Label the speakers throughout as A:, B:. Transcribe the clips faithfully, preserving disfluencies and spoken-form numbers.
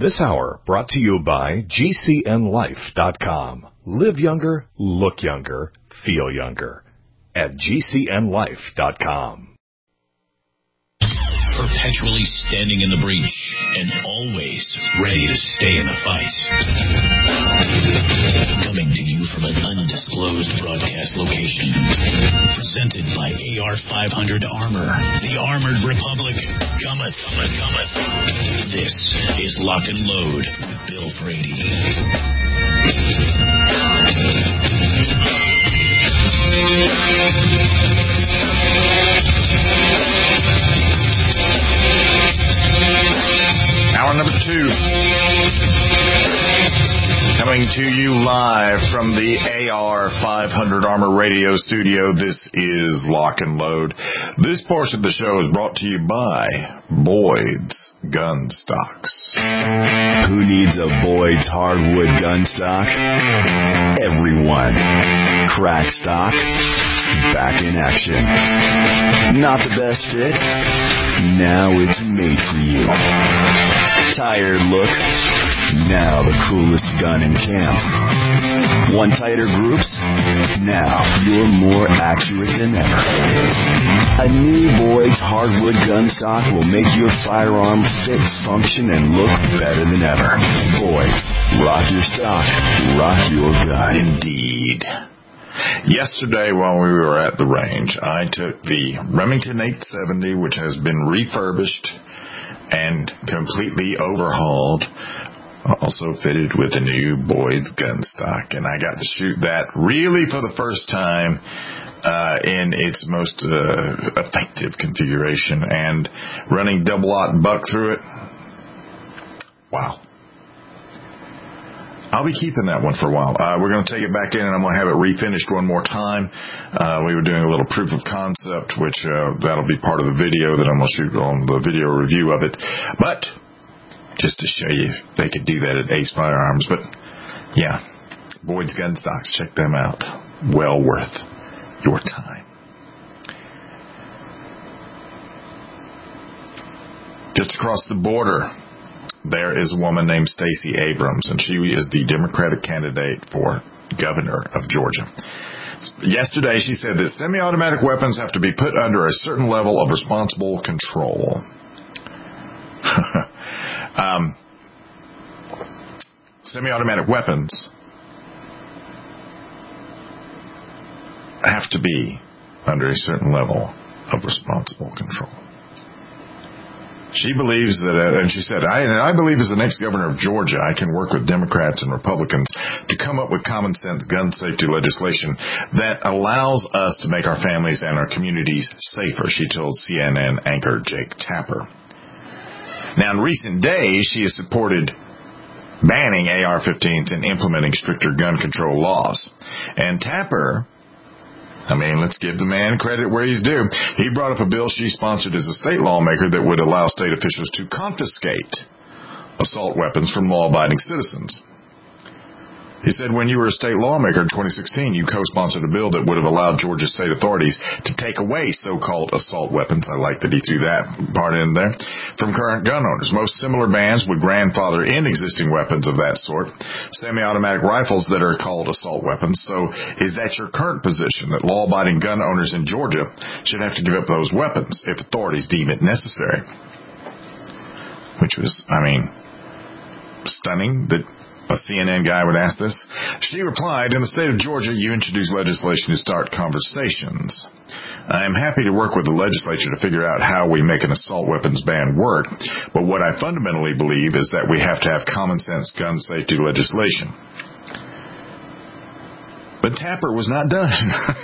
A: This hour brought to you by G C N life dot com. Live younger, look younger, feel younger at G C N life dot com.
B: Perpetually standing in the breach and always ready to stay in the fight. Coming to you from an undisclosed broadcast location. Presented by A R five hundred Armor. The Armored Republic cometh, cometh, cometh. This is Lock and Load with Bill Brady.
C: Hour number two. Coming to you live from the A R five hundred Armor Radio Studio. This is Lock and Load. This portion of the show is brought to you by Boyd's Gun Stocks.
D: Who needs a Boyd's hardwood gun stock? Everyone. Crack stock, back in action. Not the best fit? Now it's made for you. Tired look? Now the coolest gun in camp. Want tighter groups? Now you're more accurate than ever. A new Boyd's hardwood gun stock will make your firearm fit, function, and look better than ever. Boyd's, rock your stock, rock your gun.
C: Indeed. Yesterday while we were at the range, I took the Remington eight seventy, which has been refurbished and completely overhauled, also fitted with a new Boyd's gun stock, and I got to shoot that really for the first time uh, in its most uh, effective configuration, and running double-aught buck through it. Wow. I'll be keeping that one for a while. Uh, we're going to take it back in, and I'm going to have it refinished one more time. Uh, we were doing a little proof of concept, which uh, that'll be part of the video that I'm going to shoot on the video review of it. But just to show you, they could do that at Ace Firearms. But yeah, Boyd's Gun Stocks, check them out. Well worth your time. Just across the border, there is a woman named Stacey Abrams, and she is the Democratic candidate for governor of Georgia. Yesterday, she said that semi-automatic weapons have to be put under a certain level of responsible control. um, semi-automatic weapons have to be under a certain level of responsible control. She believes that, uh, and she said, I, and I believe as the next governor of Georgia, I can work with Democrats and Republicans to come up with common sense gun safety legislation that allows us to make our families and our communities safer, she told C N N anchor Jake Tapper. Now, in recent days, she has supported banning A R fifteens and implementing stricter gun control laws. And Tapper, I mean, let's give the man credit where he's due. He brought up a bill she sponsored as a state lawmaker that would allow state officials to confiscate assault weapons from law-abiding citizens. He said when you were a state lawmaker in twenty sixteen, you co-sponsored a bill that would have allowed Georgia state authorities to take away so-called assault weapons, I like that he threw that part in there, from current gun owners. Most similar bans would grandfather in existing weapons of that sort, semi-automatic rifles that are called assault weapons. So is that your current position, that law-abiding gun owners in Georgia should have to give up those weapons if authorities deem it necessary? Which was, I mean, stunning that a C N N guy would ask this. She replied, in the state of Georgia, you introduce legislation to start conversations. I am happy to work with the legislature to figure out how we make an assault weapons ban work, but what I fundamentally believe is that we have to have common sense gun safety legislation. But Tapper was not done.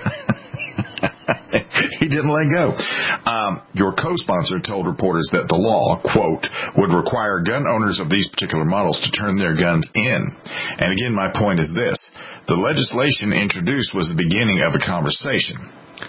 C: He didn't let go. Um, your co-sponsor told reporters that the law, quote, would require gun owners of these particular models to turn their guns in. And again, my point is this. The legislation introduced was the beginning of a conversation.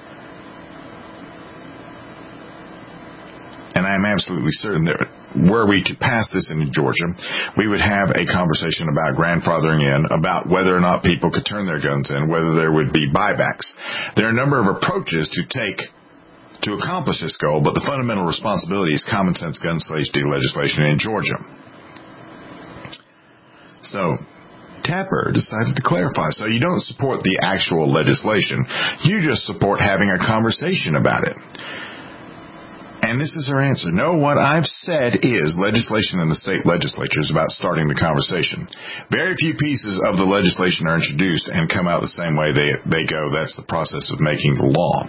C: And I am absolutely certain that were we to pass this in Georgia, we would have a conversation about grandfathering in, about whether or not people could turn their guns in, whether there would be buybacks. There are a number of approaches to take to accomplish this goal, but the fundamental responsibility is common sense gun safety legislation in Georgia. So Tapper decided to clarify. So you don't support the actual legislation. You just support having a conversation about it. And this is her answer. No, what I've said is legislation in the state legislature is about starting the conversation. Very few pieces of the legislation are introduced and come out the same way they, they go. That's the process of making the law.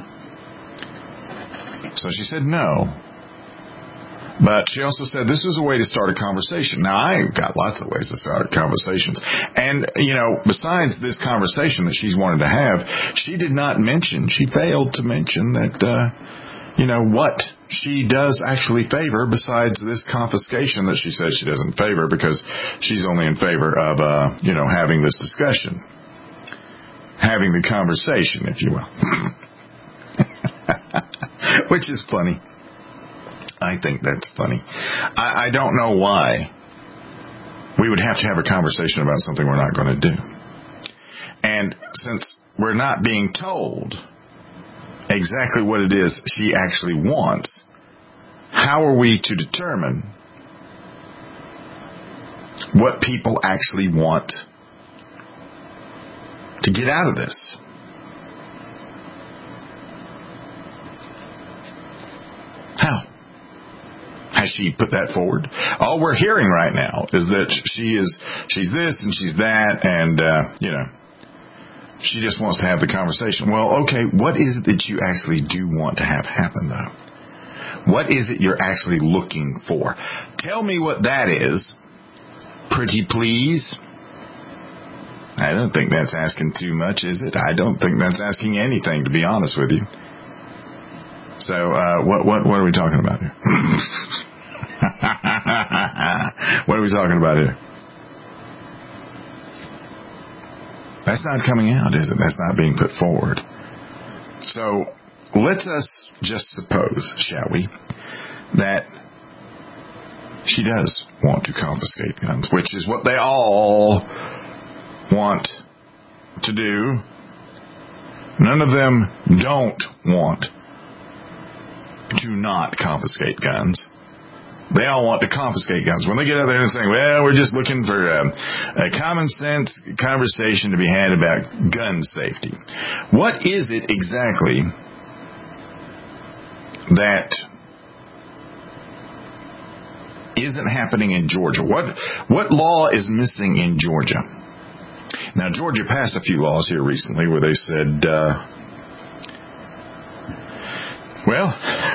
C: So she said no. But she also said this was a way to start a conversation. Now, I've got lots of ways to start conversations. And, you know, besides this conversation that she's wanted to have, she did not mention, she failed to mention that, uh, you know, what she does actually favor besides this confiscation that she says she doesn't favor because she's only in favor of, uh, you know, having this discussion. Having the conversation, if you will. Which is funny. I think that's funny. I, I don't know why we would have to have a conversation about something we're not going to do. And since we're not being told exactly what it is she actually wants, how are we to determine what people actually want to get out of this? How? Has she put that forward? All we're hearing right now is that she is, she's this and she's that, and, uh, you know, she just wants to have the conversation. Well, okay, what is it that you actually do want to have happen, though? What is it you're actually looking for? Tell me what that is. Pretty please. I don't think that's asking too much, is it? I don't think that's asking anything, to be honest with you. So, uh, what, what, what are we talking about here? What are we talking about here? That's not coming out, is it? That's not being put forward. So, let us just suppose, shall we, that she does want to confiscate guns, which is what they all want to do. None of them don't want to not confiscate guns. They all want to confiscate guns. When they get out there and say, well, we're just looking for a, a common sense conversation to be had about gun safety. What is it exactly that isn't happening in Georgia? What, what law is missing in Georgia? Now, Georgia passed a few laws here recently where they said, uh, well,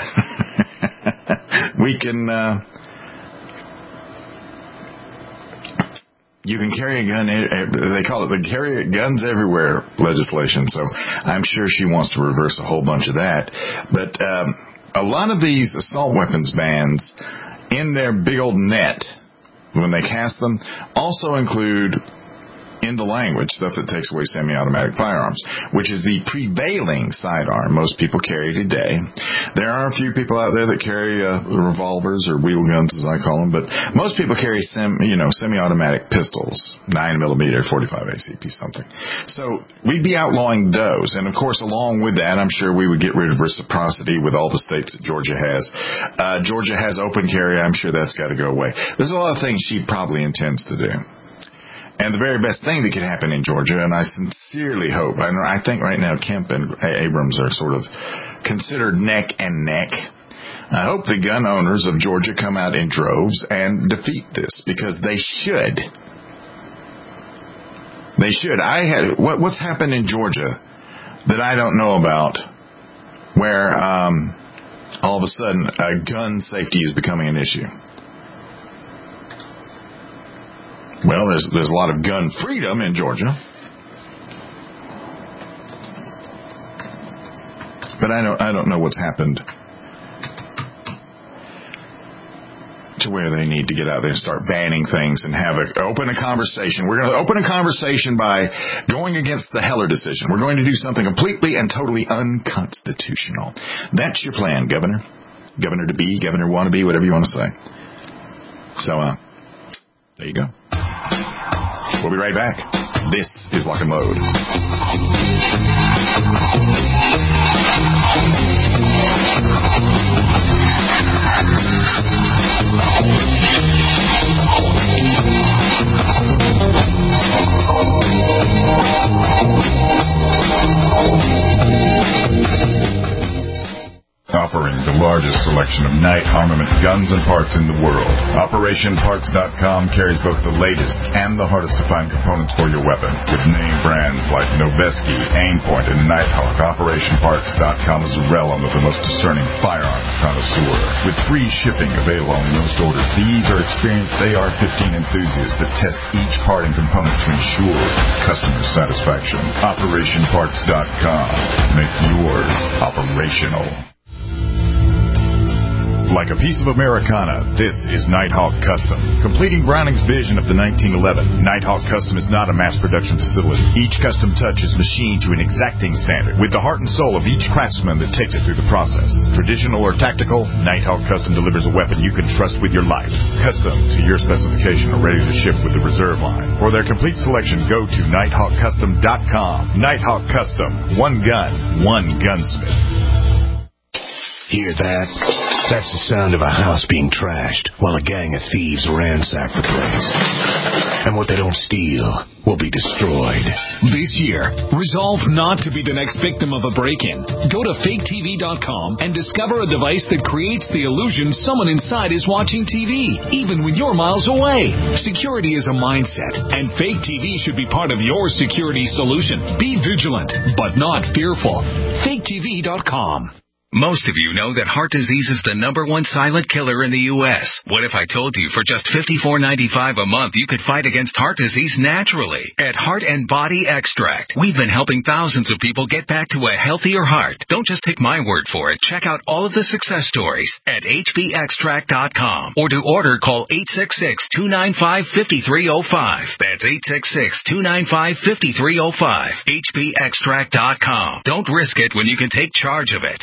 C: we can, uh, you can carry a gun, they call it the carry guns everywhere legislation. So I'm sure she wants to reverse a whole bunch of that. But um, a lot of these assault weapons bans in their big old net, when they cast them, also include in the language stuff that takes away semi-automatic firearms, which is the prevailing sidearm most people carry today. There are a few people out there that carry uh, revolvers or wheel guns, as I call them, but most people carry sem, you know, semi-automatic pistols, nine millimeter, forty-five A C P, something. So we'd be outlawing those, and of course, along with that, I'm sure we would get rid of reciprocity with all the states that Georgia has. Uh, Georgia has open carry. I'm sure that's got to go away. There's a lot of things she probably intends to do. And the very best thing that could happen in Georgia, and I sincerely hope, I, I think right now Kemp and Abrams are sort of considered neck and neck. I hope the gun owners of Georgia come out in droves and defeat this, because they should. They should. I had what, what's happened in Georgia that I don't know about, where um, all of a sudden uh, gun safety is becoming an issue. Well, there's there's a lot of gun freedom in Georgia. But I don't I don't know what's happened to where they need to get out there and start banning things and have a open a conversation. We're going to open a conversation by going against the Heller decision. We're going to do something completely and totally unconstitutional. That's your plan, Governor. Governor to be, Governor wannabe, whatever you want to say. So, uh, there you go. We'll be right back. This is Lock and Load.
E: largest selection of Knight armament guns and parts in the world. Operation Parts dot com carries both the latest and the hardest-to-find components for your weapon. With name brands like Noveske, Aimpoint, and Nighthawk, Operation Parts dot com is the realm of the most discerning firearms connoisseur. With free shipping available on most orders, these are experienced A R fifteen enthusiasts that test each part and component to ensure customer satisfaction. Operation Parts dot com. Make yours operational. Like a piece of Americana, this is Nighthawk Custom. Completing Browning's vision of the nineteen eleven, Nighthawk Custom is not a mass production facility. Each custom touch is machined to an exacting standard with the heart and soul of each craftsman that takes it through the process. Traditional or tactical, Nighthawk Custom delivers a weapon you can trust with your life. Custom to your specification or ready to ship with the reserve line. For their complete selection, go to Nighthawk Custom dot com. Nighthawk Custom. One gun, one gunsmith.
F: Hear that? That's the sound of a house being trashed while a gang of thieves ransack the place. And what they don't steal will be destroyed.
G: This year, resolve not to be the next victim of a break-in. Go to fake T V dot com and discover a device that creates the illusion someone inside is watching T V, even when you're miles away. Security is a mindset, and Fake T V should be part of your security solution. Be vigilant, but not fearful. fake T V dot com.
H: Most of you know that heart disease is the number one silent killer in the U S What if I told you for just fifty-four ninety-five a month you could fight against heart disease naturally? At Heart and Body Extract, we've been helping thousands of people get back to a healthier heart. Don't just take my word for it. Check out all of the success stories at H B extract dot com. Or to order, call eight six six, two nine five, five three zero five. That's eight six six, two nine five, five three zero five. H B extract dot com. Don't risk it when you can take charge of it.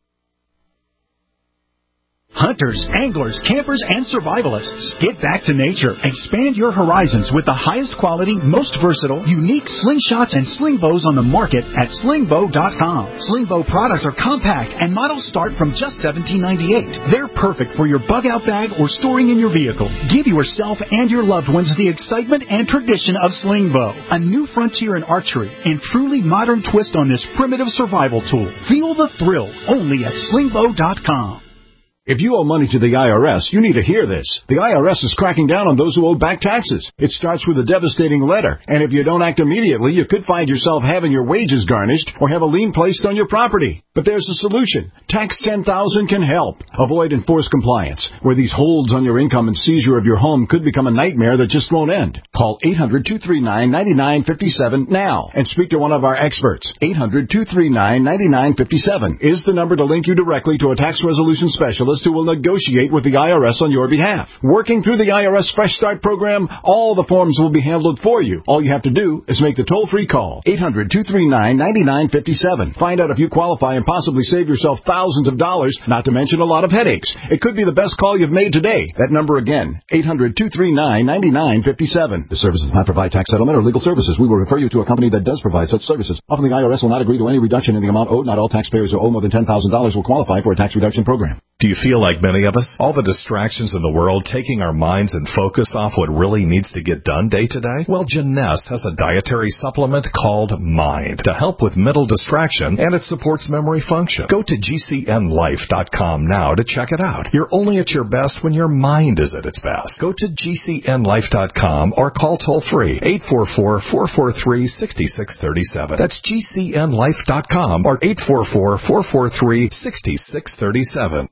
I: Hunters, anglers, campers, and survivalists. Get back to nature. Expand your horizons with the highest quality, most versatile, unique slingshots and sling bows on the market at sling bow dot com. Sling bow products are compact and models start from just seventeen ninety-eight. They're perfect for your bug-out bag or storing in your vehicle. Give yourself and your loved ones the excitement and tradition of sling bow. A new frontier in archery and truly modern twist on this primitive survival tool. Feel the thrill only at sling bow dot com.
J: If you owe money to the I R S, you need to hear this. The I R S is cracking down on those who owe back taxes. It starts with a devastating letter, and if you don't act immediately, you could find yourself having your wages garnished or have a lien placed on your property. But there's a solution. Tax ten thousand can help. Avoid enforced compliance, where these holds on your income and seizure of your home could become a nightmare that just won't end. Call eight hundred, two three nine, nine nine five seven now and speak to one of our experts. eight hundred, two three nine, nine nine five seven is the number to link you directly to a tax resolution specialist who will negotiate with the I R S on your behalf. Working through the I R S Fresh Start program, all the forms will be handled for you. All you have to do is make the toll-free call. eight hundred, two three nine, nine nine five seven. Find out if you qualify and possibly save yourself thousands of dollars, not to mention a lot of headaches. It could be the best call you've made today. That number again, eight hundred, two three nine, nine nine five seven. The service does not provide tax settlement or legal services. We will refer you to a company that does provide such services. Often the I R S will not agree to any reduction in the amount owed. Not all taxpayers who owe more than ten thousand dollars will qualify for a tax reduction program.
A: Do you feel like many of us? All the distractions in the world taking our minds and focus off what really needs to get done day to day? Well, Janess has a dietary supplement called Mind to help with mental distraction, and it supports memory function. Go to G C N life dot com now to check it out. You're only at your best when your mind is at its best. Go to G C N life dot com or call toll-free eight four four, four four three, six six three seven. That's G C N life dot com or eight four four, four four three, six six three seven.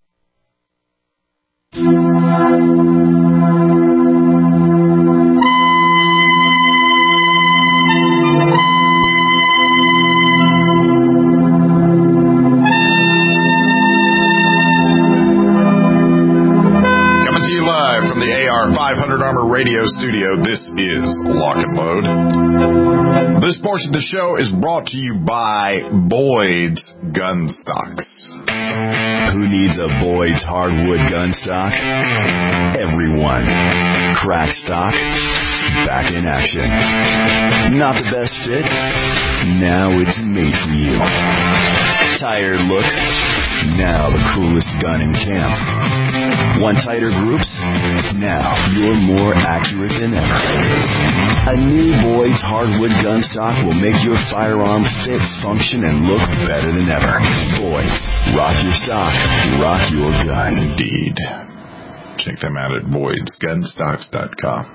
C: five hundred Armor Radio Studio, this is Lock and Load. This portion of the show is brought to you by Boyd's Gun Stocks.
D: Who needs a Boyd's hardwood gun stock? Everyone. Crack stock, back in action. Not the best fit? Now it's made for you. Tired look? Now the coolest gun in camp. Want tighter groups? Now you're more accurate than ever. A new Boyd's hardwood gun stock will make your firearm fit, function, and look better than ever. Boyd's. Rock your stock. Rock your gun.
C: Indeed. Check them out at boyds gun stocks dot com.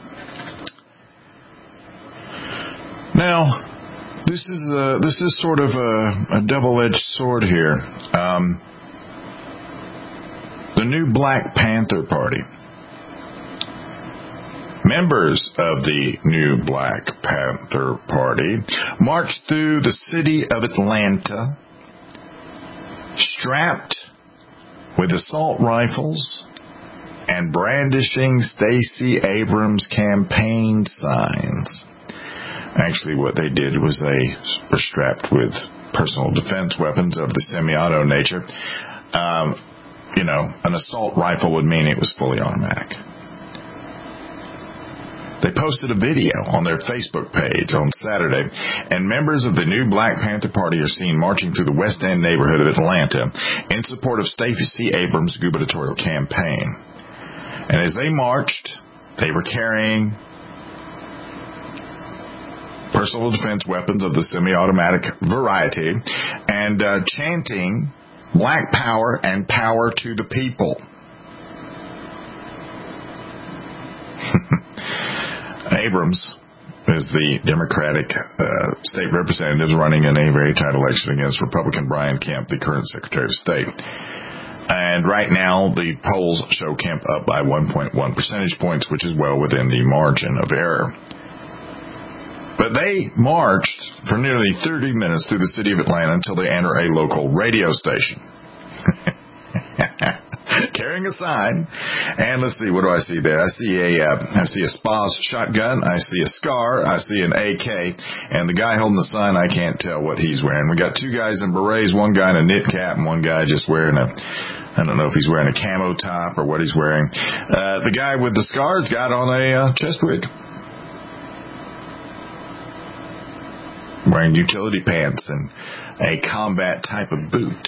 C: Now, this is a, this is sort of a, a double-edged sword here. Um, the new Black Panther Party. Members of the new Black Panther Party marched through the city of Atlanta, strapped with assault rifles and brandishing Stacey Abrams campaign signs. Actually, what they did was they were strapped with personal defense weapons of the semi-auto nature. Um, you know, an assault rifle would mean it was fully automatic. They posted a video on their Facebook page on Saturday, and members of the new Black Panther Party are seen marching through the West End neighborhood of Atlanta in support of Stacey Abrams' gubernatorial campaign. And as they marched, they were carrying personal defense weapons of the semi-automatic variety and uh, chanting Black Power and Power to the People. Abrams is the Democratic uh, state representative running in a very tight election against Republican Brian Kemp, the current Secretary of State. And right now, the polls show Kemp up by one point one percentage points, which is well within the margin of error. But they marched for nearly thirty minutes through the city of Atlanta until they enter a local radio station. Carrying a sign, and let's see, what do I see there? I see a, uh, I see a S P A S shotgun, I see a SCAR, I see an A K, and the guy holding the sign, I can't tell what he's wearing. We got two guys in berets, one guy in a knit cap, and one guy just wearing a, I don't know if he's wearing a camo top or what he's wearing. Uh, the guy with the SCAR's got on a uh, chest rig. Wearing utility pants and a combat type of boot.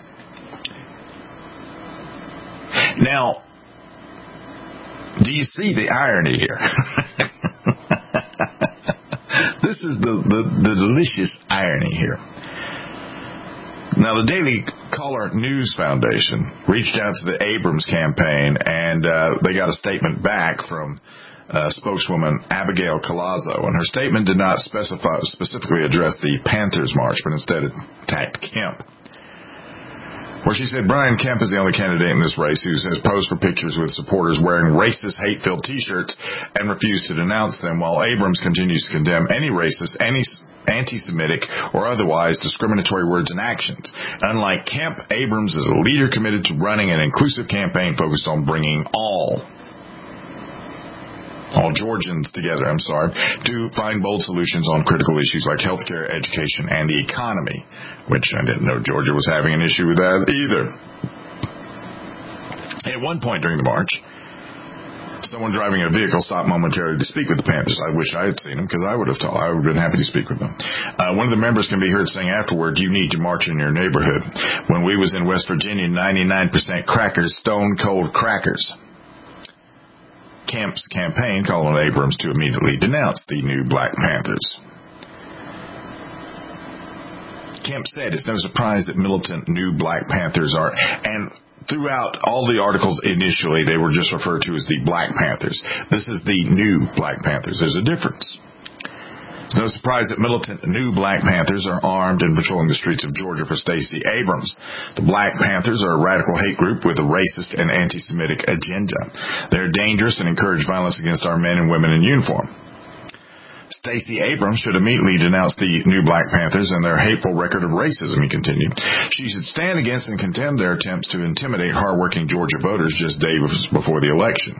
C: Now, do you see the irony here? This is the, the, the delicious irony here. Now, the Daily Caller News Foundation reached out to the Abrams campaign, and uh, they got a statement back from uh, spokeswoman Abigail Collazo, and her statement did not specify specifically address the Panthers March, but instead attacked Kemp, where she said Brian Kemp is the only candidate in this race who has posed for pictures with supporters wearing racist, hate-filled T-shirts and refused to denounce them, while Abrams continues to condemn any racist, any anti-Semitic, or otherwise discriminatory words and actions. Unlike Kemp, Abrams is a leader committed to running an inclusive campaign focused on bringing all all Georgians together, I'm sorry, to find bold solutions on critical issues like healthcare, education, and the economy, which I didn't know Georgia was having an issue with that either. At one point during the march, someone driving a vehicle stopped momentarily to speak with the Panthers. I wish I had seen them, because I would have told, I would have been happy to speak with them. Uh, one of the members can be heard saying afterward, "You need to march in your neighborhood. When we was in West Virginia, ninety-nine percent crackers, stone cold crackers." Kemp's campaign called on Abrams to immediately denounce the new Black Panthers. Kemp said it's no surprise that militant new Black Panthers are, and throughout all the articles initially they were just referred to as the Black Panthers. This is the new Black Panthers. There's a difference. It's no surprise that militant new Black Panthers are armed and patrolling the streets of Georgia for Stacey Abrams. The Black Panthers are a radical hate group with a racist and anti-Semitic agenda. They're dangerous and encourage violence against our men and women in uniform. Stacey Abrams should immediately denounce the new Black Panthers and their hateful record of racism, he continued. She should stand against and condemn their attempts to intimidate hardworking Georgia voters just days before the election.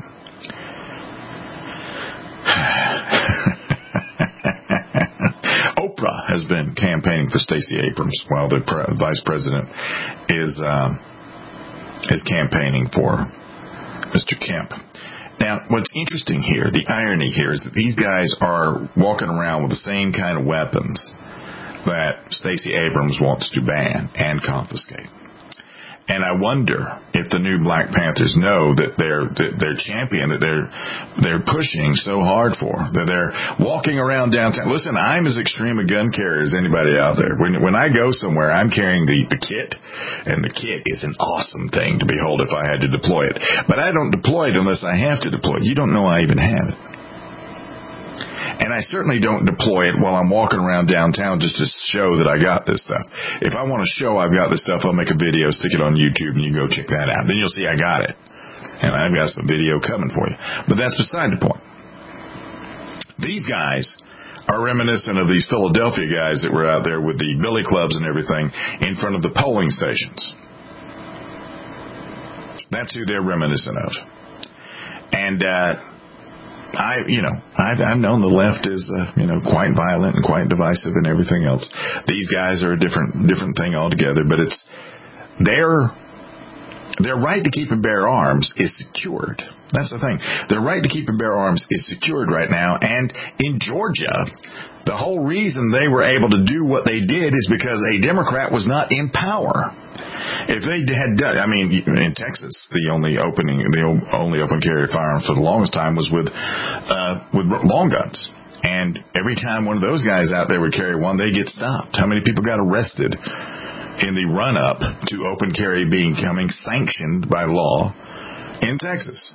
C: Oprah has been campaigning for Stacey Abrams while the pre- vice president is uh, is campaigning for Mister Kemp. Now, what's interesting here, the irony here, is that these guys are walking around with the same kind of weapons that Stacey Abrams wants to ban and confiscate. And I wonder if the new Black Panthers know that their that their champion, that they're they're pushing so hard for, that they're walking around downtown. Listen, I'm as extreme a gun carrier as anybody out there. When when I go somewhere, I'm carrying the, the kit, and the kit is an awesome thing to behold if I had to deploy it. But I don't deploy it unless I have to deploy it. You don't know I even have it. And I certainly don't deploy it while I'm walking around downtown just to show that I got this stuff. If I want to show I've got this stuff, I'll make a video, stick it on YouTube, and you can go check that out. Then you'll see I got it. And I've got some video coming for you. But that's beside the point. These guys are reminiscent of these Philadelphia guys that were out there with the billy clubs and everything in front of the polling stations. That's who they're reminiscent of. And, uh... I, you know, I've, I've known the left is, uh, you know, quite violent and quite divisive and everything else. These guys are a different, different thing altogether. But it's their their right to keep and bear arms is secured. That's the thing. Their right to keep and bear arms is secured right now. And in Georgia, the whole reason they were able to do what they did is because a Democrat was not in power. If they had done, I mean, in Texas, the only opening, the only open carry firearm for the longest time was with, uh, with long guns. And every time one of those guys out there would carry one, they get stopped. How many people got arrested in the run-up to open carry becoming sanctioned by law in Texas?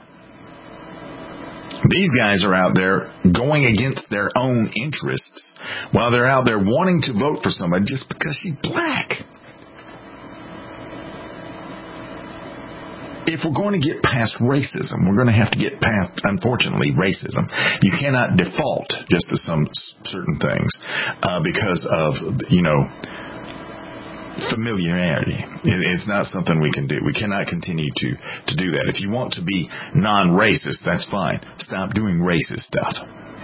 C: These guys are out there going against their own interests while they're out there wanting to vote for somebody just because she's black. If we're going to get past racism, we're going to have to get past, unfortunately, racism. You cannot default just to some certain things uh, because of, you know, familiarity. It's not something we can do. We cannot continue to, to do that. If you want to be non-racist, that's fine. Stop doing racist stuff.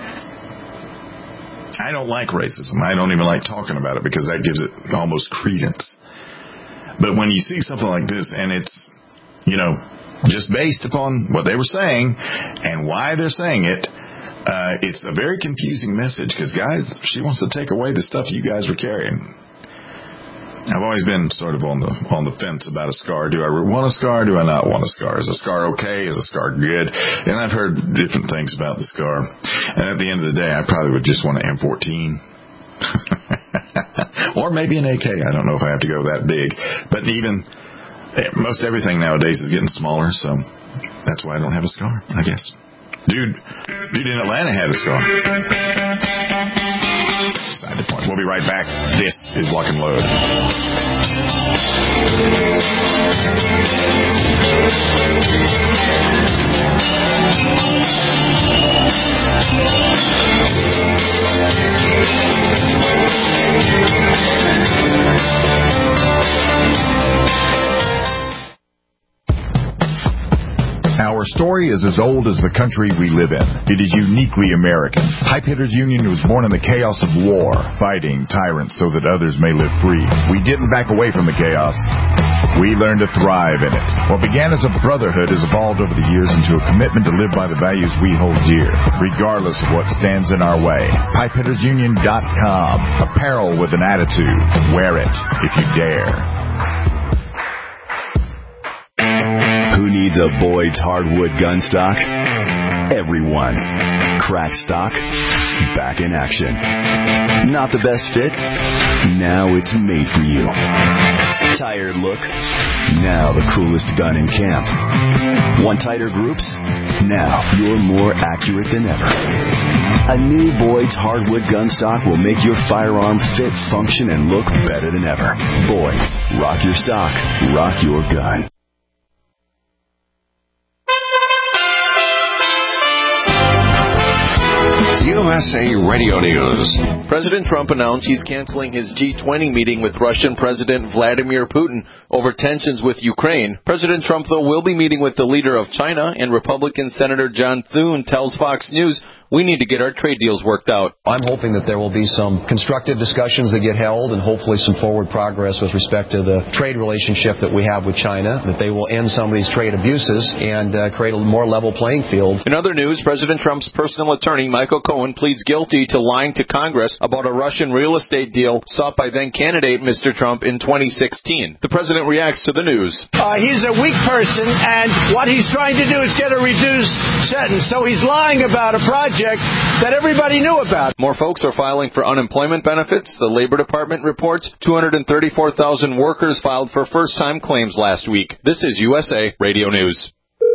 C: I don't like racism. I don't even like talking about it because that gives it almost credence. But when you see something like this and it's, you know, just based upon what they were saying and why they're saying it, uh, it's a very confusing message because, guys, she wants to take away the stuff you guys were carrying. I've always been sort of on the on the fence about a scar. Do I want a scar? Do I not want a scar? Is a scar okay? Is a scar good? And I've heard different things about the scar. And at the end of the day, I probably would just want an M fourteen. Or maybe an A K. I don't know if I have to go that big. But even most everything nowadays is getting smaller, so that's why I don't have a scar, I guess. Dude, dude in Atlanta had a scar. Side the point. We'll be right back. This is Lock and Load.
E: Our story is as old as the country we live in. It is uniquely American. Pipe Hitters Union was born in the chaos of war, fighting tyrants so that others may live free. We didn't back away from the chaos. We learned to thrive in it. What began as a brotherhood has evolved over the years into a commitment to live by the values we hold dear, regardless of what stands in our way. pipe hitters union dot com. Apparel with an attitude. Wear it if you dare.
D: Who needs a Boyd's hardwood gun stock? Everyone. Crack stock, back in action. Not the best fit? Now it's made for you. Tired look? Now the coolest gun in camp. Want tighter groups? Now you're more accurate than ever. A new Boyd's hardwood gun stock will make your firearm fit, function, and look better than ever. Boyd's. Rock your stock. Rock your gun.
K: U S A Radio News.
L: President Trump announced he's canceling his G twenty meeting with Russian President Vladimir Putin over tensions with Ukraine. President Trump, though, will be meeting with the leader of China, and Republican Senator John Thune tells Fox News We need to get our trade deals worked out.
M: I'm hoping that there will be some constructive discussions that get held and hopefully some forward progress with respect to the trade relationship that we have with China, that they will end some of these trade abuses and uh, create a more level playing field.
L: In other news, President Trump's personal attorney, Michael Cohen, pleads guilty to lying to Congress about a Russian real estate deal sought by then-candidate Mister Trump in twenty sixteen. The president reacts to the news.
N: Uh, he's a weak person, and what he's trying to do is get a reduced sentence. So he's lying about a project that everybody knew about.
L: More folks are filing for unemployment benefits. The Labor Department reports two hundred thirty-four thousand workers filed for first-time claims last week. This is U S A Radio News.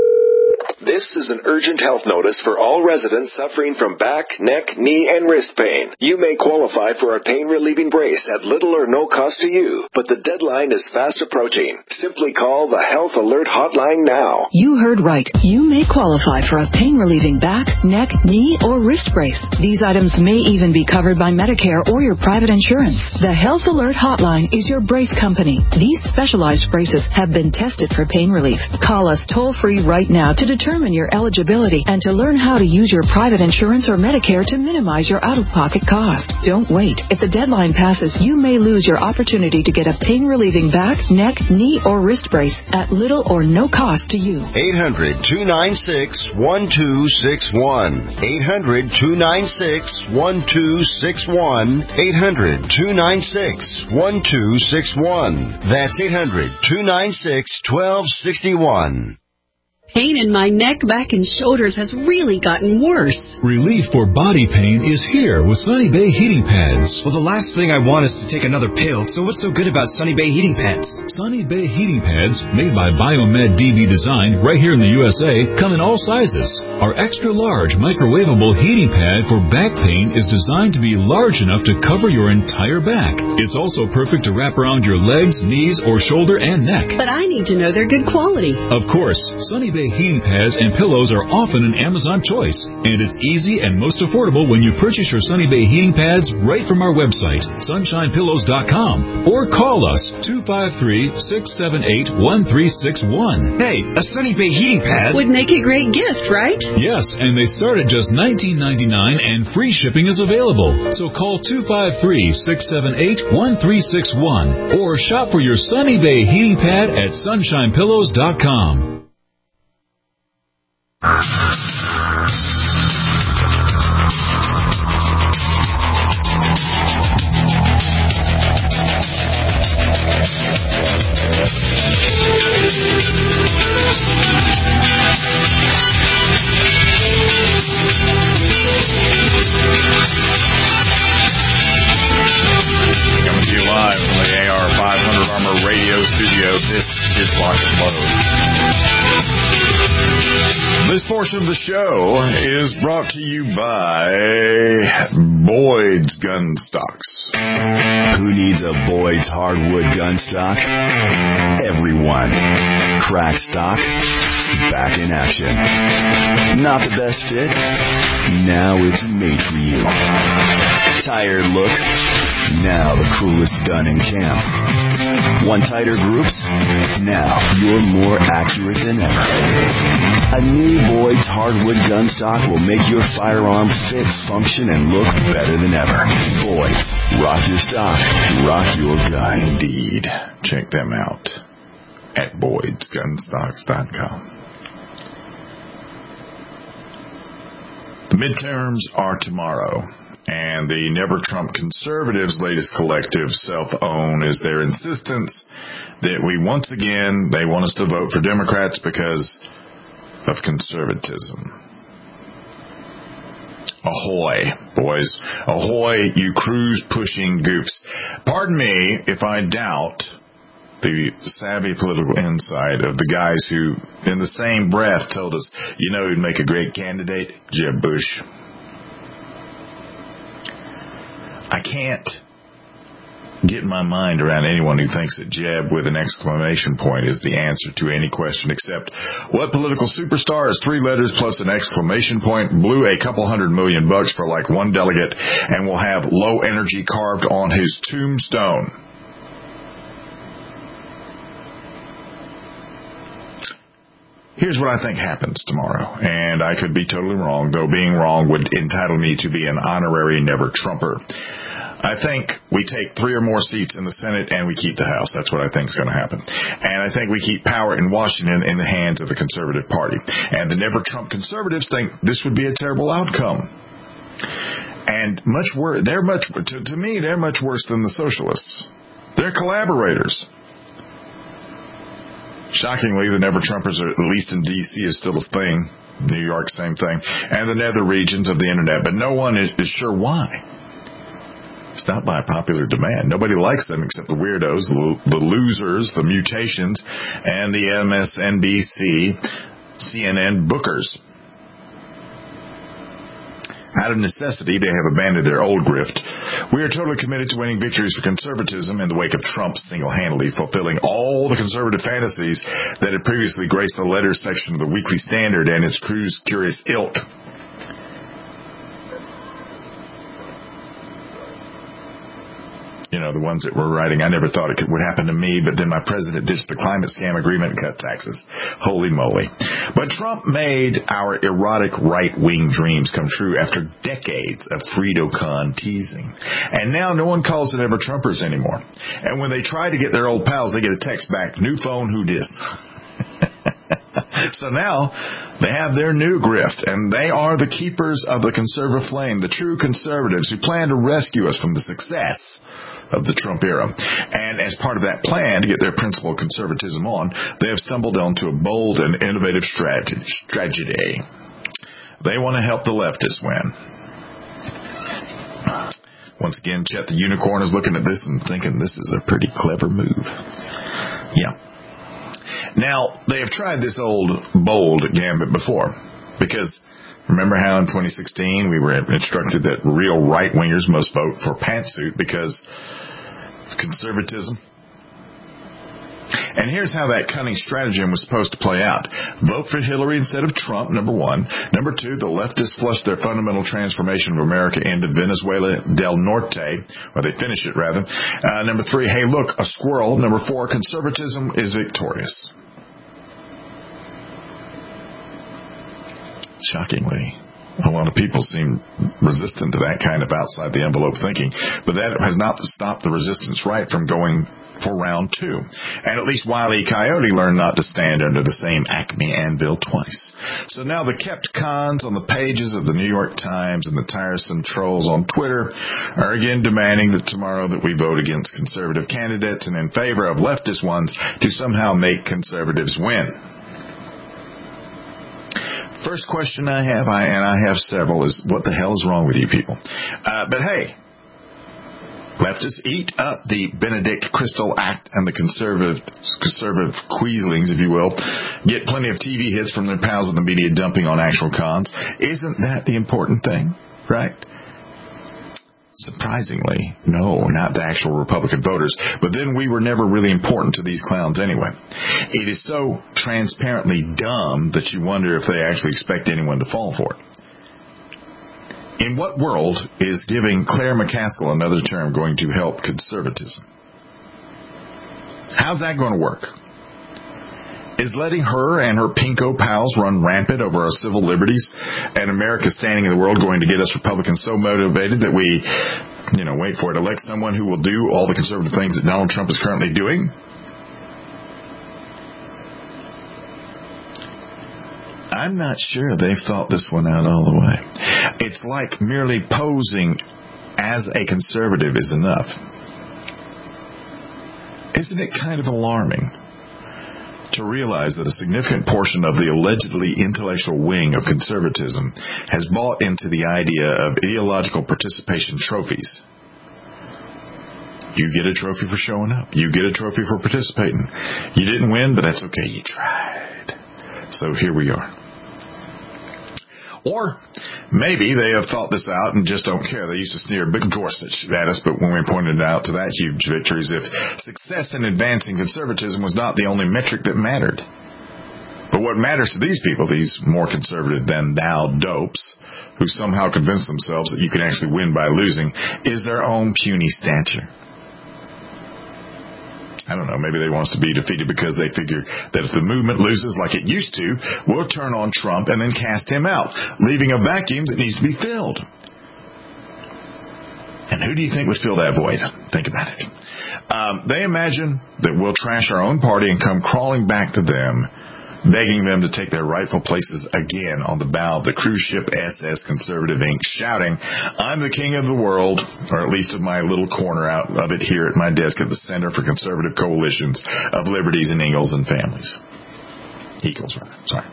O: This is an urgent health notice for all residents suffering from back, neck, knee, and wrist pain. You may qualify for a pain-relieving brace at little or no cost to you, but the deadline is fast approaching. Simply call the Health Alert Hotline now.
P: You heard right. You may qualify for a pain-relieving back, neck, knee, or wrist brace. These items may even be covered by Medicare or your private insurance. The Health Alert Hotline is your brace company. These specialized braces have been tested for pain relief. Call us toll-free right now to determine your eligibility and to learn how to use your private insurance or Medicare to minimize your out-of-pocket cost. Don't wait. If the deadline passes, you may lose your opportunity to get a pain-relieving back, neck, knee, or wrist brace at little or no cost to you.
Q: eight hundred, two nine six, one two six one. eight hundred, two nine six, one two six one. eight hundred, two nine six, one two six one. That's eight hundred, two nine six, one two six one.
R: Pain in my neck, back, and shoulders has really gotten worse.
S: Relief for body pain is here with Sunny Bay Heating Pads.
T: Well, the last thing I want is to take another pill, so what's so good about Sunny Bay Heating Pads?
S: Sunny Bay Heating Pads, made by Biomed D B Design right here in the U S A, come in all sizes. Our extra-large microwavable heating pad for back pain is designed to be large enough to cover your entire back. It's also perfect to wrap around your legs, knees, or shoulder and neck.
R: But I need to know they're good quality.
S: Of course, Sunny Bay heating pads and pillows are often an Amazon choice, and it's easy and most affordable when you purchase your Sunny Bay heating pads right from our website, sunshine pillows dot com, or call us two five three, six seven eight, one three six one.
T: Hey, a Sunny Bay heating pad
R: would make a great gift, right?
S: Yes, and they start at just nineteen ninety-nine and free shipping is available. So call two five three, six seven eight, one three six one or shop for your Sunny Bay heating pad at sunshine pillows dot com.
C: Coming to you live from the A R five hundred Armor Radio Studio. This is Lock and Load. This portion of the show is brought to you by Boyd's Gun Stocks.
D: Who needs a Boyd's hardwood gun stock? Everyone. Crack stock, back in action. Not the best fit? Now it's made for you. Tired look? Now the coolest gun in camp. Want tighter groups? Now you're more accurate than ever. A new Boyd's hardwood gun stock will make your firearm fit, function, and look better than ever. Boyd's. Rock your stock. Rock your gun.
C: Indeed. Check them out at boyds gun stocks dot com. The midterms are tomorrow, and the Never Trump Conservatives' latest collective self-own is their insistence that we once again, they want us to vote for Democrats because of conservatism. Ahoy, boys. Ahoy, you cruise-pushing goofs. Pardon me if I doubt the savvy political insight of the guys who, in the same breath, told us, you know who'd make a great candidate? Jeb Bush. I can't get my mind around anyone who thinks that Jeb with an exclamation point is the answer to any question except what political superstar is three letters plus an exclamation point, blew a couple hundred million bucks for like one delegate, and will have low energy carved on his tombstone. Here's what I think happens tomorrow, and I could be totally wrong, though being wrong would entitle me to be an honorary never-Trumper. I think we take three or more seats in the Senate and we keep the House. That's what I think is going to happen. And I think we keep power in Washington in the hands of the Conservative Party. And the never-Trump conservatives think this would be a terrible outcome. And much worse, they're much, to, to me, they're much worse than the socialists. They're collaborators. Shockingly, the never-Trumpers, are, at least in D C, is still a thing. New York, same thing. And the nether regions of the internet. But no one is, is sure why. It's not by popular demand. Nobody likes them except the weirdos, the, the losers, the mutations, and the M S N B C, C N N bookers. Out of necessity, they have abandoned their old grift. We are totally committed to winning victories for conservatism in the wake of Trump single-handedly fulfilling all the conservative fantasies that had previously graced the letters section of the Weekly Standard and its curious ilk. You know, the ones that were writing, I never thought it could, would happen to me, but then my president ditched the climate scam agreement and cut taxes. Holy moly. But Trump made our erotic right-wing dreams come true after decades of FreedoCon teasing. And now no one calls the never-Trumpers anymore. And when they try to get their old pals, they get a text back, new phone, who dis? So now they have their new grift, and they are the keepers of the conservative flame, the true conservatives who plan to rescue us from the success of the Trump era. And as part of that plan to get their principled conservatism on, they have stumbled onto a bold and innovative strategy. strategy. They want to help the leftists win. Once again, Chet the Unicorn is looking at this and thinking this is a pretty clever move. Yeah. Now, they have tried this old, bold gambit before, because remember how in twenty sixteen we were instructed that real right-wingers must vote for pantsuit because conservatism? And here's how that cunning stratagem was supposed to play out. Vote for Hillary instead of Trump, number one. Number two, the leftists flushed their fundamental transformation of America into Venezuela del Norte, or they finish it rather. Uh, number three, hey, look, a squirrel. Number four, conservatism is victorious. Shockingly, a lot of people seem resistant to that kind of outside-the-envelope thinking, but that has not stopped the resistance right from going for round two. And at least Wile E. Coyote learned not to stand under the same Acme anvil twice. So now the kept cons on the pages of the New York Times and the tiresome trolls on Twitter are again demanding that tomorrow that we vote against conservative candidates and in favor of leftist ones to somehow make conservatives win. First question I have, I, and I have several, is what the hell is wrong with you people? Uh, but hey, leftists eat up the Benedict Crystal Act and the conservative conservative queaslings, if you will, get plenty of T V hits from their pals in the media dumping on actual cons. Isn't that the important thing, right? Surprisingly, no, not the actual Republican voters. But then we were never really important to these clowns anyway. It is so transparently dumb that you wonder if they actually expect anyone to fall for it. In what world is giving Claire McCaskill another term going to help conservatism? How's that going to work? Is letting her and her pinko pals run rampant over our civil liberties and America's standing in the world going to get us Republicans so motivated that we, you know, wait for it, elect someone who will do all the conservative things that Donald Trump is currently doing? I'm not sure they've thought this one out all the way. It's like merely posing as a conservative is enough. Isn't it kind of alarming to realize that a significant portion of the allegedly intellectual wing of conservatism has bought into the idea of ideological participation trophies? You get a trophy for showing up. You get a trophy for participating. You didn't win, but that's okay. You tried. So here we are. Or maybe they have thought this out and just don't care. They used to sneer Big Gorsuch at us, but when we pointed out to that huge victory as if success in advancing conservatism was not the only metric that mattered. But what matters to these people, these more conservative than thou dopes, who somehow convince themselves that you can actually win by losing, is their own puny stature. I don't know, maybe they want us to be defeated because they figure that if the movement loses like it used to, we'll turn on Trump and then cast him out, leaving a vacuum that needs to be filled. And who do you think would fill that void? Think about it. Um, they imagine that we'll trash our own party and come crawling back to them, begging them to take their rightful places again on the bow of the cruise ship S S Conservative Incorporated, shouting, I'm the king of the world, or at least of my little corner out of it here at my desk at the Center for Conservative Coalitions of Liberties and Eagles and Families. Eagles, rather. Sorry.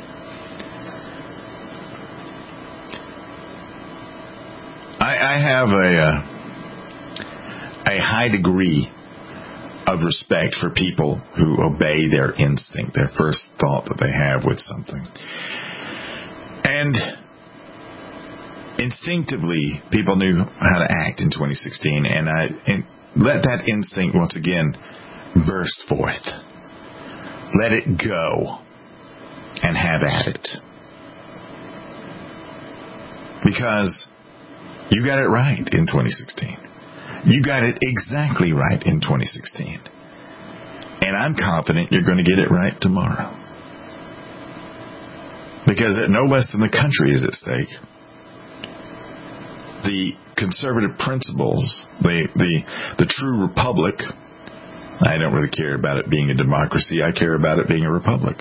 C: I, I have a, uh, a high degree of respect for people who obey their instinct, their first thought that they have with something. And instinctively, people knew how to act in twenty sixteen, and I and let that instinct once again burst forth. Let it go and have at it. Because you got it right in twenty sixteen. You got it exactly right in twenty sixteen. And I'm confident you're going to get it right tomorrow. Because at no less than the country is at stake. The conservative principles, the, the, the true republic, I don't really care about it being a democracy. I care about it being a republic.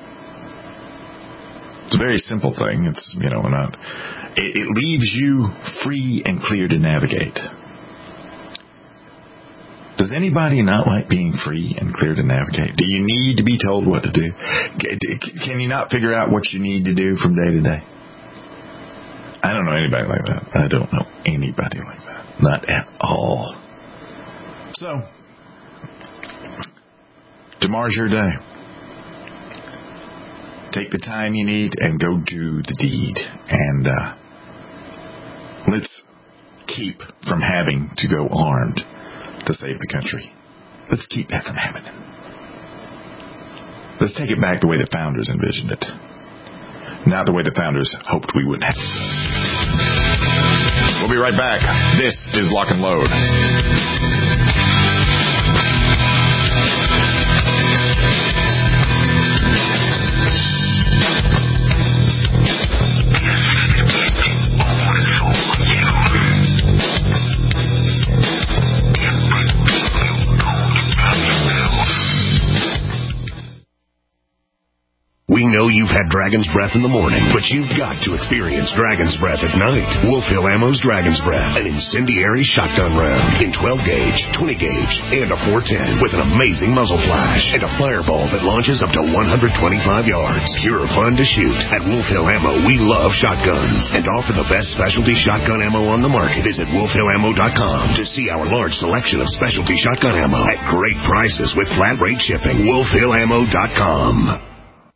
C: It's a very simple thing. It's, you know, not, it, it leaves you free and clear to navigate. Does anybody not like being free and clear to navigate? Do you need to be told what to do? Can you not figure out what you need to do from day to day? I don't know anybody like that. I don't know anybody like that. Not at all. So, tomorrow's your day. Take the time you need and go do the deed. And uh, let's keep from having to go armed to save the country. Let's keep that from happening. Let's take it back the way the founders envisioned it. Not the way the founders hoped we would have. We'll be right back. This is Lock and Load.
F: We know you've had Dragon's Breath in the morning, but you've got to experience Dragon's Breath at night. Wolf Hill Ammo's Dragon's Breath, an incendiary shotgun round in twelve gauge, twenty gauge, and a four ten with an amazing muzzle flash and a fireball that launches up to one hundred twenty-five yards. Pure fun to shoot. At Wolf Hill Ammo, we love shotguns and offer the best specialty shotgun ammo on the market. Visit wolf hill ammo dot com to see our large selection of specialty shotgun ammo at great prices with flat rate shipping. wolf hill ammo dot com.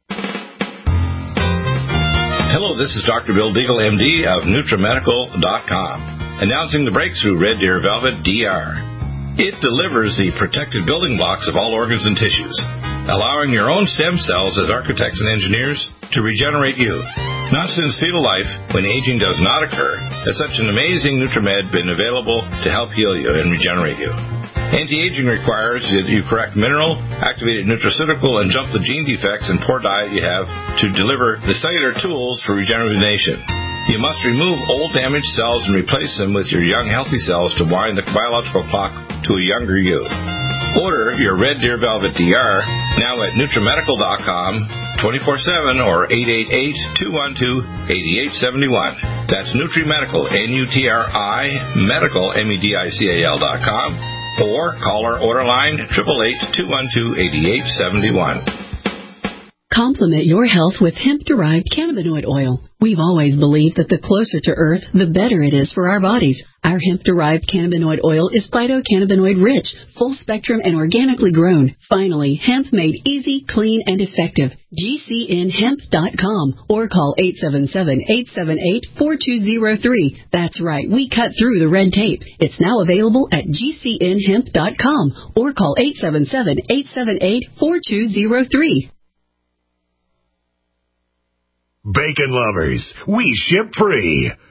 U: Hello, this is Doctor Bill Deagle, M D of NutriMedical dot com, announcing the breakthrough Red Deer Velvet D R. It delivers the protected building blocks of all organs and tissues, allowing your own stem cells as architects and engineers to regenerate you. Not since fetal life, when aging does not occur, has such an amazing NutriMed been available to help heal you and regenerate you. Anti-aging requires that you correct mineral, activated nutraceutical, and jump the gene defects and poor diet you have to deliver the cellular tools for regeneration. You must remove old damaged cells and replace them with your young healthy cells to wind the biological clock to a younger you. Order your Red Deer Velvet D R now at NutriMedical dot com, twenty-four seven or eight eight eight, two one two, eight eight seven one. That's NutriMedical, N U T R I, medical, M E D I C A L dot com. Or call our order line, eight eight eight, two one two, eight eight seven one.
R: Complement your health with hemp-derived cannabinoid oil. We've always believed that the closer to Earth, the better it is for our bodies. Our hemp-derived cannabinoid oil is phytocannabinoid-rich, full-spectrum, and organically grown. Finally, hemp made easy, clean, and effective. G C N hemp dot com or call eight seven seven, eight seven eight, four two zero three. That's right, we cut through the red tape. It's now available at G C N hemp dot com or call eight seven seven, eight seven eight, four two zero three.
F: Bacon lovers, we ship free.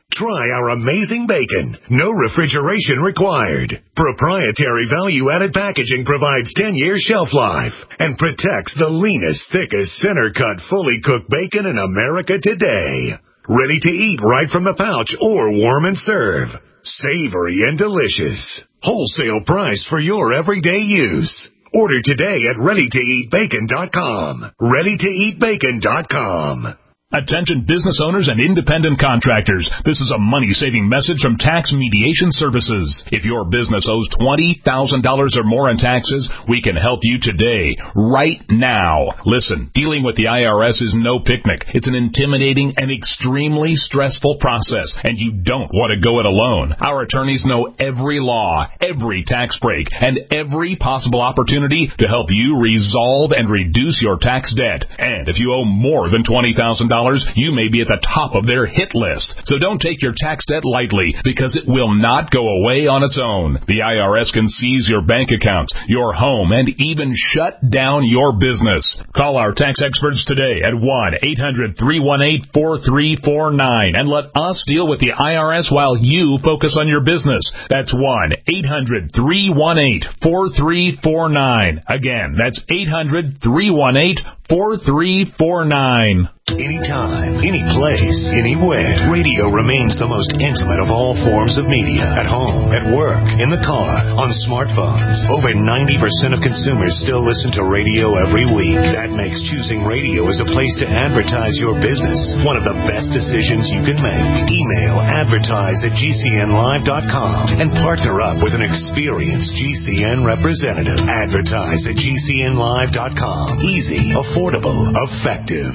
F: Try our amazing bacon. No refrigeration required. Proprietary value-added packaging provides ten-year shelf life and protects the leanest, thickest, center-cut, fully cooked bacon in America today. Ready to eat right from the pouch or warm and serve. Savory and delicious. Wholesale price for your everyday use. Order today at ready to eat bacon dot com. ready to eat bacon dot com.
B: Attention business owners and independent contractors. This is a money-saving message from Tax Mediation Services. If your business owes twenty thousand dollars or more in taxes, we can help you today, right now. Listen, dealing with the I R S is no picnic. It's an intimidating and extremely stressful process, and you don't want to go it alone. Our attorneys know every law, every tax break, and every possible opportunity to help you resolve and reduce your tax debt. And if you owe more than twenty thousand dollars, you may be at the top of their hit list. So don't take your tax debt lightly, because it will not go away on its own. The I R S can seize your bank accounts, your home, and even shut down your business. Call our tax experts today at one eight hundred three one eight four three four nine and let us deal with the I R S while you focus on your business. That's one eight hundred three one eight four three four nine. Again, that's eight hundred three one eight four three four nine.
F: Anytime, any place, anywhere. Radio remains the most intimate of all forms of media. At home, at work, in the car, on smartphones. Over ninety percent of consumers still listen to radio every week. That makes choosing radio as a place to advertise your business one of the best decisions you can make. Email advertise at G C N live dot com and partner up with an experienced G C N representative. Advertise at G C N live dot com. Easy, affordable, effective.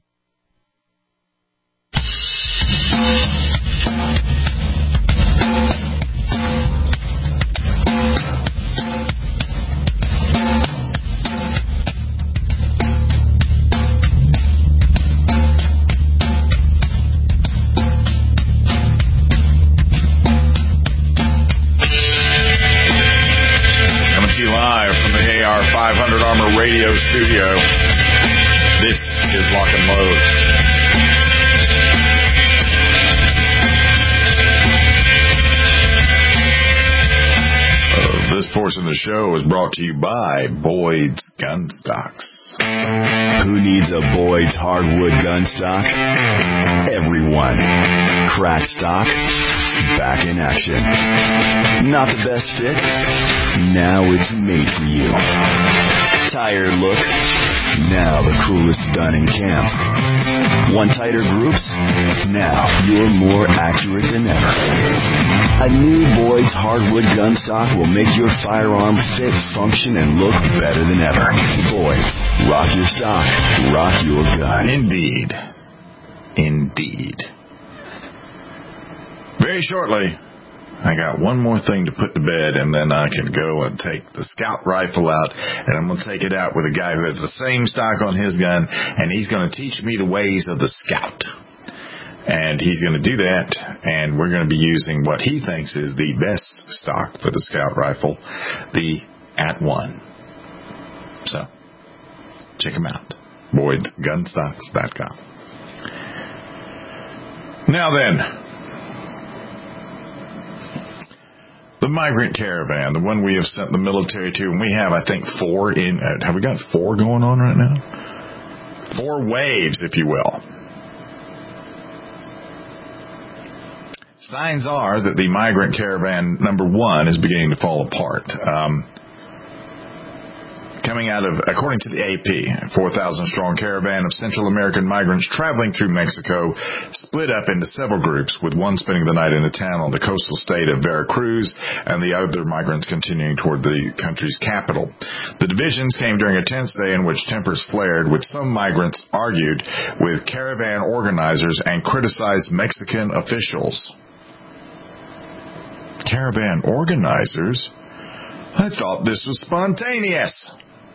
C: Coming to you live from the A R five hundred Armor Radio Studio. This is Lock and Load. This portion of the show is brought to you by Boyd's Gun Stocks.
D: Who needs a Boyd's hardwood gun stock? Everyone. Crack stock, back in action. Not the best fit? Now it's made for you. Tired look? Now the coolest gun in camp. Want tighter groups? Now you're more accurate than ever. A new Boyd's hardwood gun stock will make your firearm fit, function, and look better than ever. Boyd's. Rock your stock. Rock your gun.
C: Indeed. Indeed. Very shortly, I got one more thing to put to bed, and then I can go and take the scout rifle out, and I'm going to take it out with a guy who has the same stock on his gun, and he's going to teach me the ways of the scout. And he's going to do that, and we're going to be using what he thinks is the best stock for the scout rifle, the at one. So, check him out. Boyds Gun Stocks dot com. Now then, the migrant caravan, the one we have sent the military to, and we have, I think, four in, uh, have we got four going on right now? Four waves, if you will. Signs are that the migrant caravan number one is beginning to fall apart. Um, coming out of, according to the A P, four thousand strong caravan of Central American migrants traveling through Mexico split up into several groups, with one spending the night in a town on the coastal state of Veracruz and the other migrants continuing toward the country's capital. The divisions came during a tense day in which tempers flared, with some migrants argued with caravan organizers and criticized Mexican officials. Caravan organizers? I thought this was spontaneous.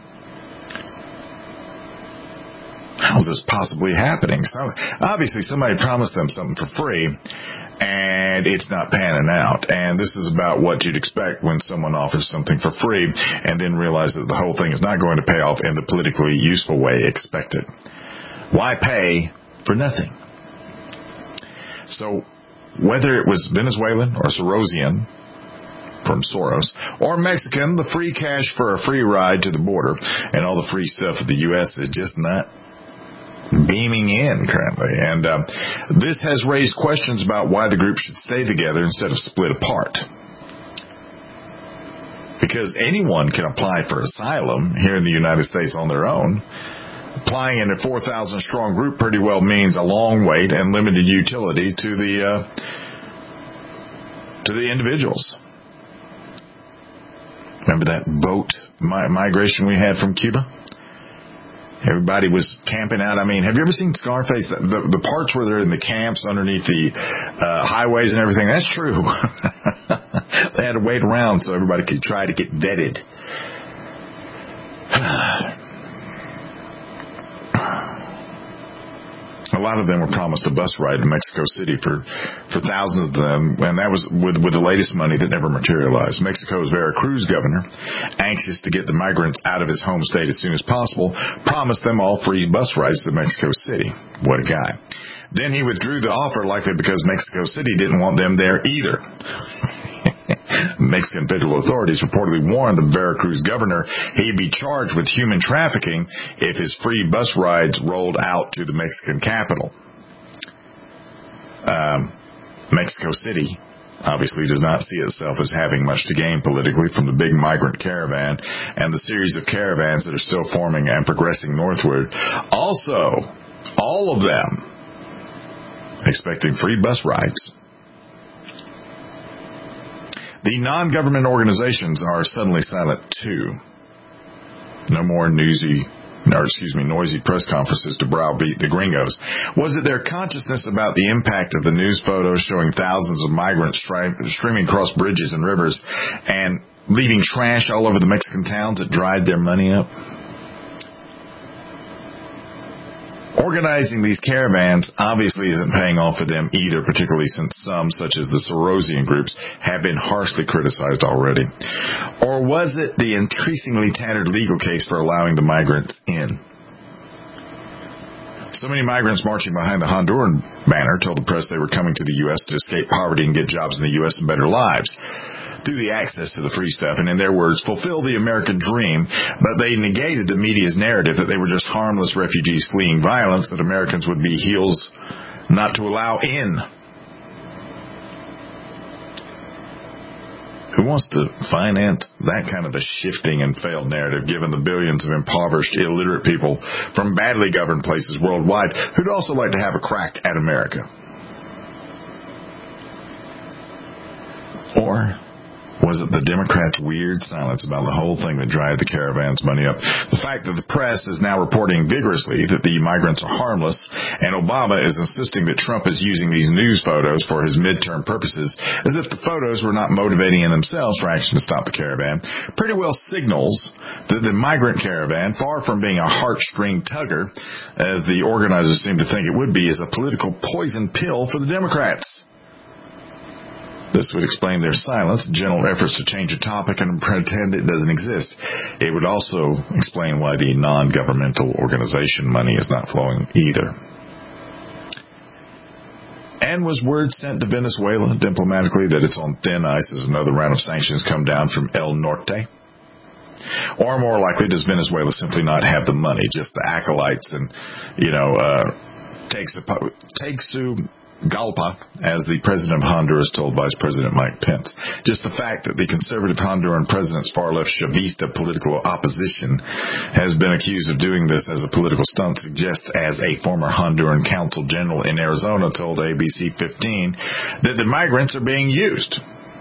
C: How's this possibly happening? So obviously somebody promised them something for free, and it's not panning out. And this is about what you'd expect when someone offers something for free and then realizes that the whole thing is not going to pay off in the politically useful way expected. Why pay for nothing? So whether it was Venezuelan or Sorosian from Soros, or Mexican, the free cash for a free ride to the border and all the free stuff of the U S is just not beaming in currently. And uh, this has raised questions about why the group should stay together instead of split apart. Because anyone can apply for asylum here in the United States on their own. Applying in a four thousand strong group pretty well means a long wait and limited utility to the uh, to the individuals. Remember that boat mi- migration we had from Cuba? Everybody was camping out. I mean, have you ever seen Scarface? The, the parts where they're in the camps underneath the uh, highways and everything, that's true. They had to wait around so everybody could try to get vetted. A lot of them were promised a bus ride to Mexico City for, for thousands of them, and that was with, with the latest money that never materialized. Mexico's Veracruz governor, anxious to get the migrants out of his home state as soon as possible, promised them all free bus rides to Mexico City. What a guy. Then he withdrew the offer, likely because Mexico City didn't want them there either. Mexican federal authorities reportedly warned the Veracruz governor he'd be charged with human trafficking if his free bus rides rolled out to the Mexican capital. Um, Mexico City obviously does not see itself as having much to gain politically from the big migrant caravan and the series of caravans that are still forming and progressing northward. Also, all of them expecting free bus rides. The non-government organizations are suddenly silent, too. No more newsy, or excuse me, noisy press conferences to browbeat the gringos. Was it their consciousness about the impact of the news photos showing thousands of migrants stri- streaming across bridges and rivers and leaving trash all over the Mexican towns that dried their money up? Organizing these caravans obviously isn't paying off for them either, particularly since some, such as the Sorosian groups, have been harshly criticized already. Or was it the increasingly tattered legal case for allowing the migrants in? So many migrants marching behind the Honduran banner told the press they were coming to the U S to escape poverty and get jobs in the U S and better lives through the access to the free stuff, and in their words, fulfill the American dream, but they negated the media's narrative that they were just harmless refugees fleeing violence, that Americans would be heels not to allow in. Who wants to finance that kind of a shifting and failed narrative, given the billions of impoverished, illiterate people from badly governed places worldwide who'd also like to have a crack at America? Or was it the Democrats' weird silence about the whole thing that dried the caravan's money up? The fact that the press is now reporting vigorously that the migrants are harmless, and Obama is insisting that Trump is using these news photos for his midterm purposes, as if the photos were not motivating in themselves for action to stop the caravan, pretty well signals that the migrant caravan, far from being a heartstring tugger, as the organizers seem to think it would be, is a political poison pill for the Democrats. This would explain their silence, general efforts to change a topic and pretend it doesn't exist. It would also explain why the non-governmental organization money is not flowing either. And was word sent to Venezuela diplomatically that it's on thin ice as another round of sanctions come down from El Norte? Or more likely, does Venezuela simply not have the money, just the acolytes and, you know, uh, takes a, takes to Galpa, as the president of Honduras told Vice President Mike Pence. Just the fact that the conservative Honduran president's far-left Chavista political opposition has been accused of doing this as a political stunt suggests, as a former Honduran consul general in Arizona told A B C fifteen, that the migrants are being used.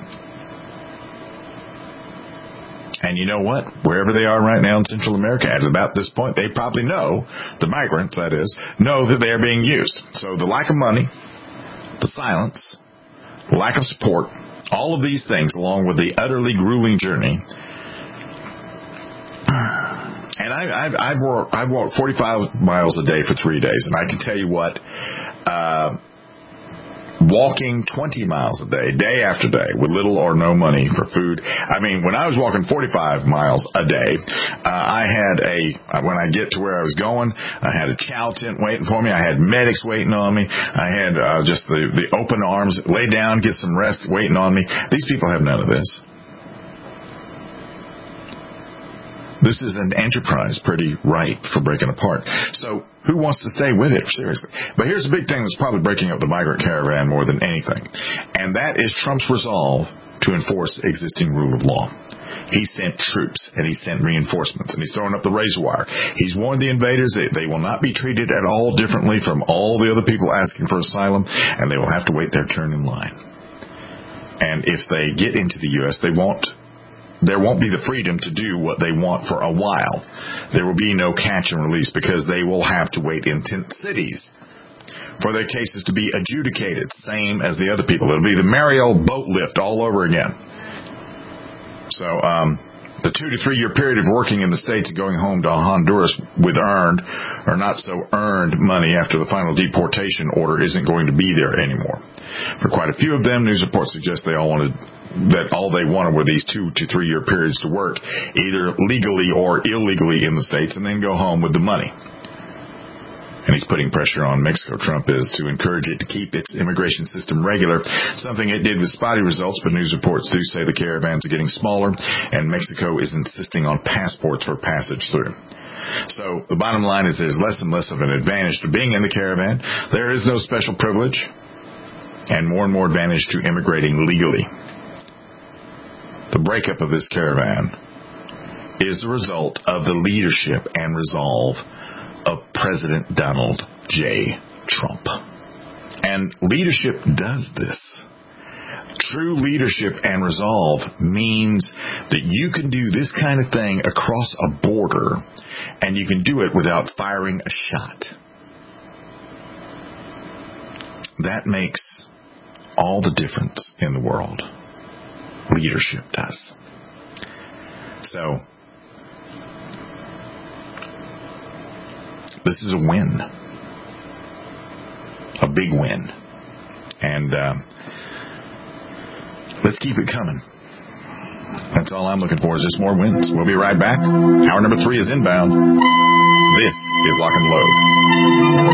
C: And you know what? Wherever they are right now in Central America, at about this point, they probably know, the migrants, that is, know that they are being used. So the lack of money, the silence, lack of support, all of these things, along with the utterly grueling journey. And I, I've, I've, walked, I've walked forty-five miles a day for three days, and I can tell you what, uh, walking twenty miles a day, day after day, with little or no money for food. I mean, when I was walking forty-five miles a day, uh, I had a, when I get to where I was going, I had a chow tent waiting for me. I had medics waiting on me. I had uh, just the, the open arms, lay down, get some rest waiting on me. These people have none of this. This is an enterprise pretty ripe for breaking apart. So who wants to stay with it? Seriously. But here's a big thing that's probably breaking up the migrant caravan more than anything. And that is Trump's resolve to enforce existing rule of law. He sent troops, and he sent reinforcements, and he's throwing up the razor wire. He's warned the invaders that they will not be treated at all differently from all the other people asking for asylum, and they will have to wait their turn in line. And if they get into the U S, they won't There won't be the freedom to do what they want for a while. There will be no catch and release because they will have to wait in tent cities for their cases to be adjudicated, same as the other people. It'll be the merry old boat lift all over again. So um, the two to three year period of working in the States and going home to Honduras with earned or not so earned money after the final deportation order isn't going to be there anymore. For quite a few of them, news reports suggest they all wanted that all they wanted were these two to three year periods to work, either legally or illegally in the States, and then go home with the money. And he's putting pressure on Mexico, Trump is, to encourage it to keep its immigration system regular, something it did with spotty results, but news reports do say the caravans are getting smaller, and Mexico is insisting on passports for passage through. So the bottom line is there's less and less of an advantage to being in the caravan. There is no special privilege, and more and more advantage to immigrating legally. The breakup of this caravan is the result of the leadership and resolve of President Donald J. Trump. And leadership does this. True leadership and resolve means that you can do this kind of thing across a border, and you can do it without firing a shot. That makes all the difference in the world. Leadership does. So, this is a win. A big win. And uh, let's keep it coming. That's all I'm looking for is just more wins. We'll be right back. Hour number three is inbound. This is Lock and Load.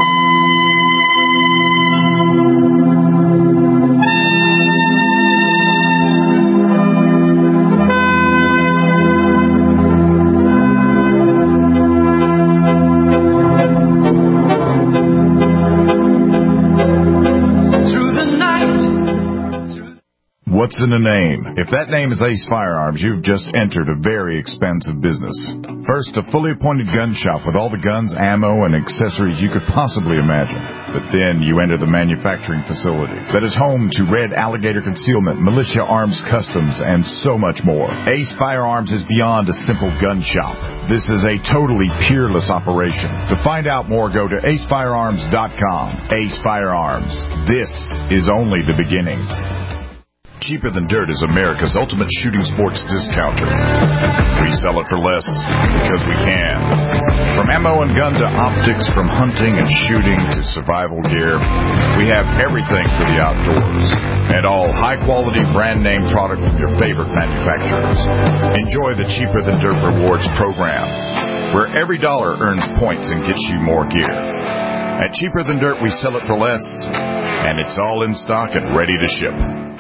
E: What's in a name? If that name is Ace Firearms, you've just entered a very expensive business. First, a fully appointed gun shop with all the guns, ammo, and accessories you could possibly imagine. But then you enter the manufacturing facility that is home to Red Alligator Concealment, Militia Arms Customs, and so much more. Ace Firearms is beyond a simple gun shop. This is a totally peerless operation. To find out more, go to ace firearms dot com. Ace Firearms. This is only the beginning. Cheaper Than Dirt is America's ultimate shooting sports discounter. We sell it for less because we can. From ammo and gun to optics, from hunting and shooting to survival gear, we have everything for the outdoors. And all high-quality brand-name product from your favorite manufacturers. Enjoy the Cheaper Than Dirt Rewards program, where every dollar earns points and gets you more gear. At Cheaper Than Dirt, we sell it for less, and it's all in stock and ready to ship.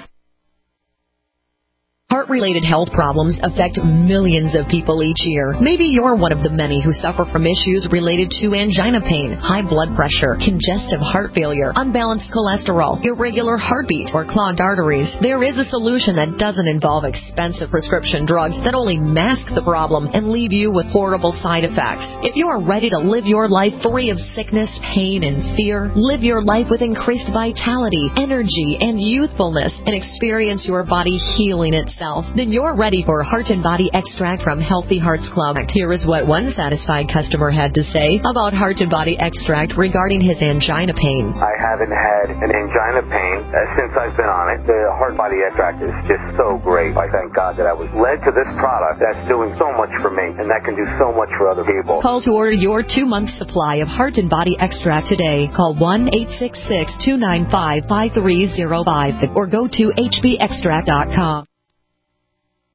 G: Heart-related health problems affect millions of people each year. Maybe you're one of the many who suffer from issues related to angina pain, high blood pressure, congestive heart failure, unbalanced cholesterol, irregular heartbeat, or clogged arteries. There is a solution that doesn't involve expensive prescription drugs that only mask the problem and leave you with horrible side effects. If you are ready to live your life free of sickness, pain, and fear, live your life with increased vitality, energy, and youthfulness, and experience your body healing itself, yourself? Then you're ready for Heart and Body Extract from Healthy Hearts Club. Here is what one satisfied customer had to say about Heart and Body Extract regarding his angina pain.
H: I haven't had an angina pain uh, since I've been on it. The Heart Body Extract is just so great. I thank God that I was led to this product that's doing so much for me, and that can do so much for other people.
G: Call to order your two-month supply of Heart and Body Extract today. Call one eight six six, two nine five, five three zero five or go to h b extract dot com.